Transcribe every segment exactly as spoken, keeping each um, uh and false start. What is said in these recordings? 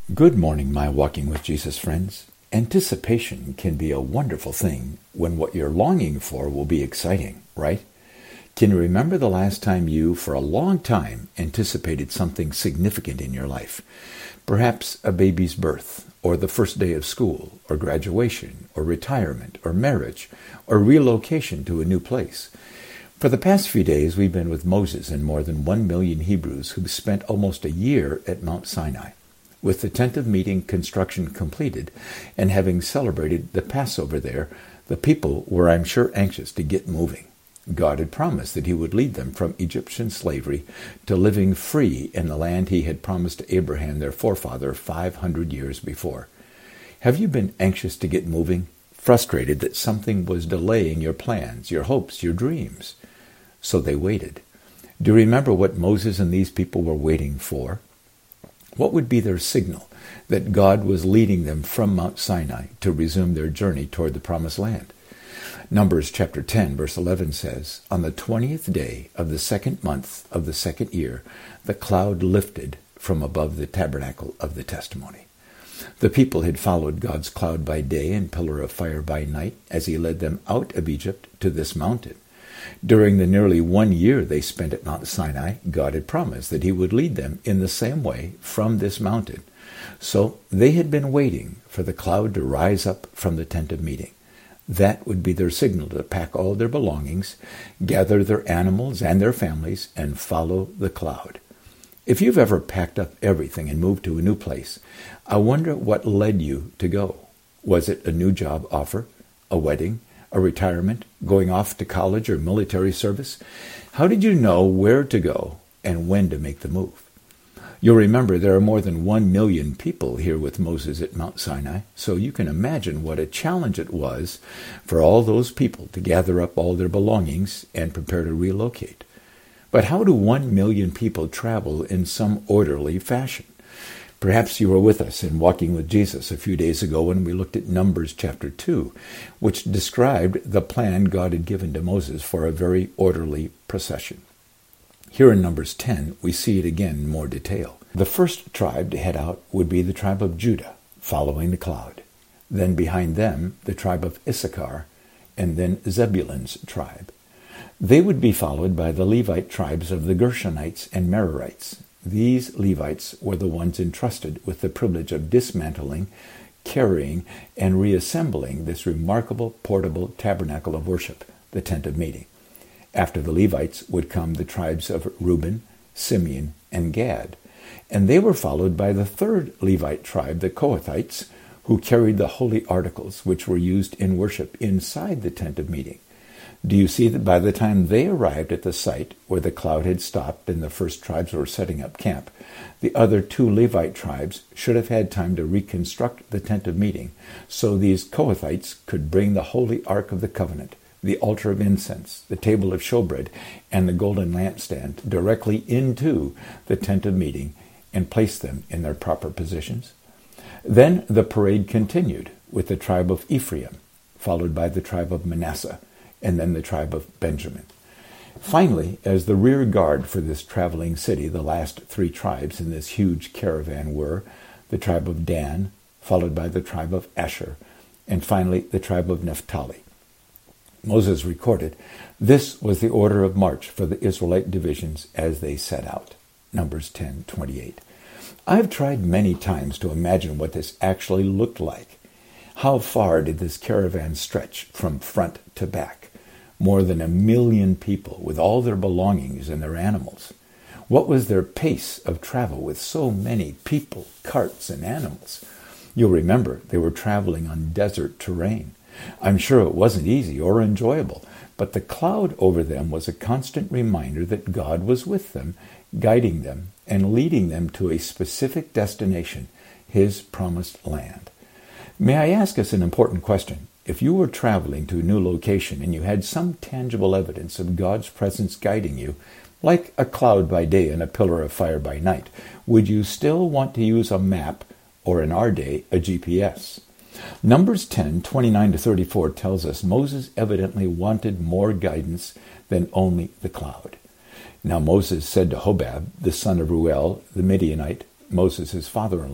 Good morning, my Walking with Jesus friends. Anticipation can be a wonderful thing when what you're longing for will be exciting, right? Can you remember the last time you, for a long time, anticipated something significant in your life? Perhaps a baby's birth, or the first day of school, or graduation, or retirement, or marriage, or relocation to a new place. For the past few days, we've been with Moses and more than one million Hebrews who've spent almost a year at Mount Sinai. With the tent of meeting construction completed, and having celebrated the Passover there, the people were, I'm sure, anxious to get moving. God had promised that he would lead them from Egyptian slavery to living free in the land he had promised to Abraham, their forefather, five hundred years before. Have you been anxious to get moving, frustrated that something was delaying your plans, your hopes, your dreams? So they waited. Do you remember what Moses and these people were waiting for? What would be their signal that God was leading them from Mount Sinai to resume their journey toward the Promised Land? Numbers chapter ten, verse eleven says, On the twentieth day of the second month of the second year, the cloud lifted from above the tabernacle of the testimony. The people had followed God's cloud by day and pillar of fire by night as he led them out of Egypt to this mountain. During the nearly one year they spent at Mount Sinai, God had promised that he would lead them in the same way from this mountain. So they had been waiting for the cloud to rise up from the tent of meeting. That would be their signal to pack all their belongings, gather their animals and their families, and follow the cloud. If you've ever packed up everything and moved to a new place, I wonder what led you to go. Was it a new job offer, a wedding, a retirement, going off to college or military service? How did you know where to go and when to make the move? You'll remember there are more than one million people here with Moses at Mount Sinai, so you can imagine what a challenge it was for all those people to gather up all their belongings and prepare to relocate. But how do one million people travel in some orderly fashion? Perhaps you were with us in Walking with Jesus a few days ago when we looked at Numbers chapter two, which described the plan God had given to Moses for a very orderly procession. Here in Numbers ten, we see it again in more detail. The first tribe to head out would be the tribe of Judah, following the cloud. Then behind them, the tribe of Issachar, and then Zebulun's tribe. They would be followed by the Levite tribes of the Gershonites and Merarites. These Levites were the ones entrusted with the privilege of dismantling, carrying, and reassembling this remarkable portable tabernacle of worship, the tent of meeting. After the Levites would come the tribes of Reuben, Simeon, and Gad, and they were followed by the third Levite tribe, the Kohathites, who carried the holy articles which were used in worship inside the tent of meeting. Do you see that by the time they arrived at the site where the cloud had stopped and the first tribes were setting up camp, the other two Levite tribes should have had time to reconstruct the tent of meeting so these Kohathites could bring the holy ark of the covenant, the altar of incense, the table of showbread, and the golden lampstand directly into the tent of meeting and place them in their proper positions. Then the parade continued with the tribe of Ephraim, followed by the tribe of Manasseh, and then the tribe of Benjamin. Finally, as the rear guard for this traveling city, the last three tribes in this huge caravan were the tribe of Dan, followed by the tribe of Asher, and finally the tribe of Naphtali. Moses recorded, this was the order of march for the Israelite divisions as they set out. Numbers ten twenty-eight. I've tried many times to imagine what this actually looked like. How far did this caravan stretch from front to back? More than a million people with all their belongings and their animals. What was their pace of travel with so many people, carts, and animals? You'll remember they were traveling on desert terrain. I'm sure it wasn't easy or enjoyable, but the cloud over them was a constant reminder that God was with them, guiding them, and leading them to a specific destination, his promised land. May I ask us an important question? If you were traveling to a new location and you had some tangible evidence of God's presence guiding you, like a cloud by day and a pillar of fire by night, would you still want to use a map, or in our day, a G P S? Numbers ten twenty-nine to thirty-four tells us Moses evidently wanted more guidance than only the cloud. Now Moses said to Hobab, the son of Ruel, the Midianite, Moses' father-in-law,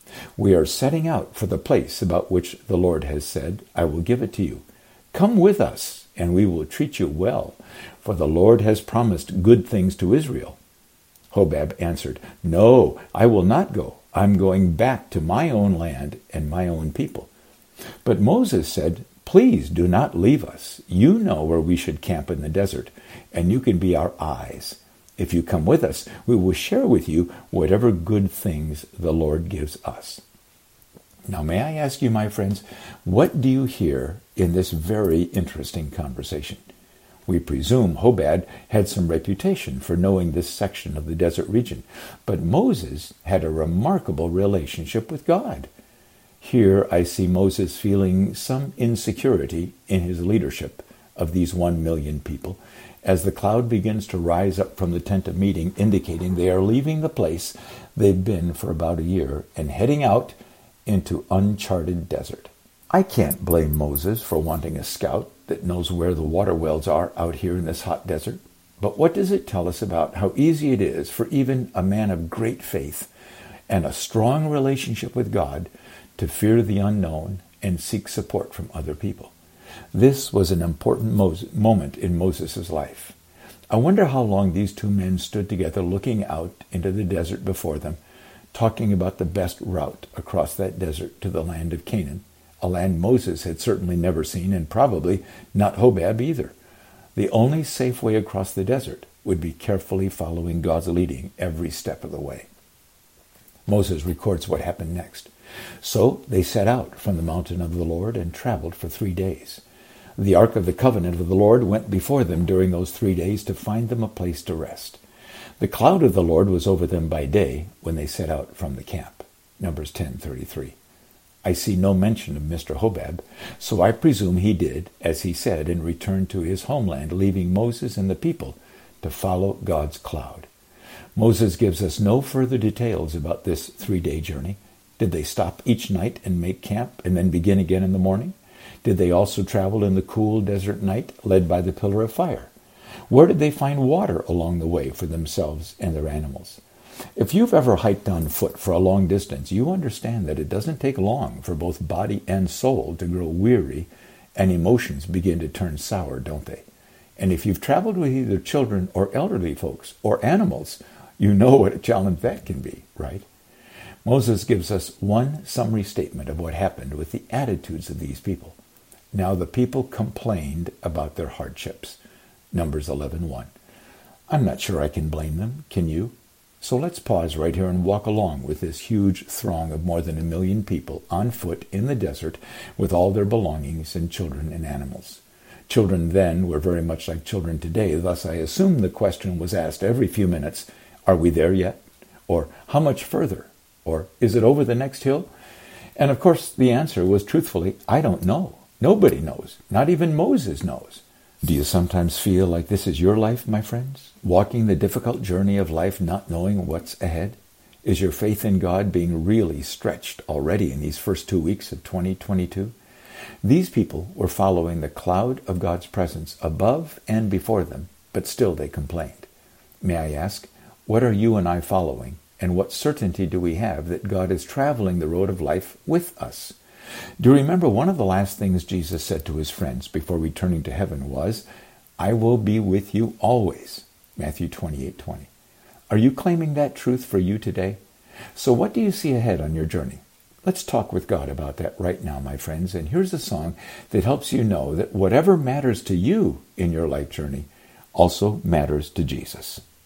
We are setting out for the place about which the Lord has said, I will give it to you. Come with us, and we will treat you well, for the Lord has promised good things to Israel. Hobab answered, No, I will not go. I'm going back to my own land and my own people. But Moses said, Please do not leave us. You know where we should camp in the desert, and you can be our eyes. If you come with us, we will share with you whatever good things the Lord gives us. Now, may I ask you, my friends, what do you hear in this very interesting conversation? We presume Hobab had some reputation for knowing this section of the desert region, but Moses had a remarkable relationship with God. Here I see Moses feeling some insecurity in his leadership of these one million people as the cloud begins to rise up from the tent of meeting, indicating they are leaving the place they've been for about a year and heading out into uncharted desert. I can't blame Moses for wanting a scout that knows where the water wells are out here in this hot desert. But what does it tell us about how easy it is for even a man of great faith and a strong relationship with God to fear the unknown and seek support from other people? This was an important Moses, moment in Moses' life. I wonder how long these two men stood together looking out into the desert before them, talking about the best route across that desert to the land of Canaan, a land Moses had certainly never seen, and probably not Hobab either. The only safe way across the desert would be carefully following God's leading every step of the way. Moses records what happened next. So they set out from the mountain of the Lord and traveled for three days. The ark of the covenant of the Lord went before them during those three days to find them a place to rest. The cloud of the Lord was over them by day when they set out from the camp. Numbers ten thirty-three. I see no mention of Mister Hobab, so I presume he did as he said and returned to his homeland, leaving Moses and the people to follow God's cloud. Moses gives us no further details about this three-day journey. Did they stop each night and make camp and then begin again in the morning? Did they also travel in the cool desert night, led by the pillar of fire? Where did they find water along the way for themselves and their animals? If you've ever hiked on foot for a long distance, you understand that it doesn't take long for both body and soul to grow weary, and emotions begin to turn sour, don't they? And if you've traveled with either children or elderly folks or animals, you know what a challenge that can be, right? Moses gives us one summary statement of what happened with the attitudes of these people. Now the people complained about their hardships. Numbers eleven one. I'm not sure I can blame them. Can you? So let's pause right here and walk along with this huge throng of more than a million people on foot in the desert with all their belongings and children and animals. Children then were very much like children today, thus I assume the question was asked every few minutes, are we there yet? Or how much further? Or is it over the next hill? And of course the answer was truthfully, I don't know. Nobody knows. Not even Moses knows. Do you sometimes feel like this is your life, my friends? Walking the difficult journey of life, not knowing what's ahead? Is your faith in God being really stretched already in these first two weeks of twenty twenty-two? These people were following the cloud of God's presence above and before them, but still they complained. May I ask, what are you and I following? And what certainty do we have that God is traveling the road of life with us? Do you remember one of the last things Jesus said to his friends before returning to heaven was, I will be with you always, Matthew twenty-eight twenty. Are you claiming that truth for you today? So what do you see ahead on your journey? Let's talk with God about that right now, my friends. And here's a song that helps you know that whatever matters to you in your life journey also matters to Jesus.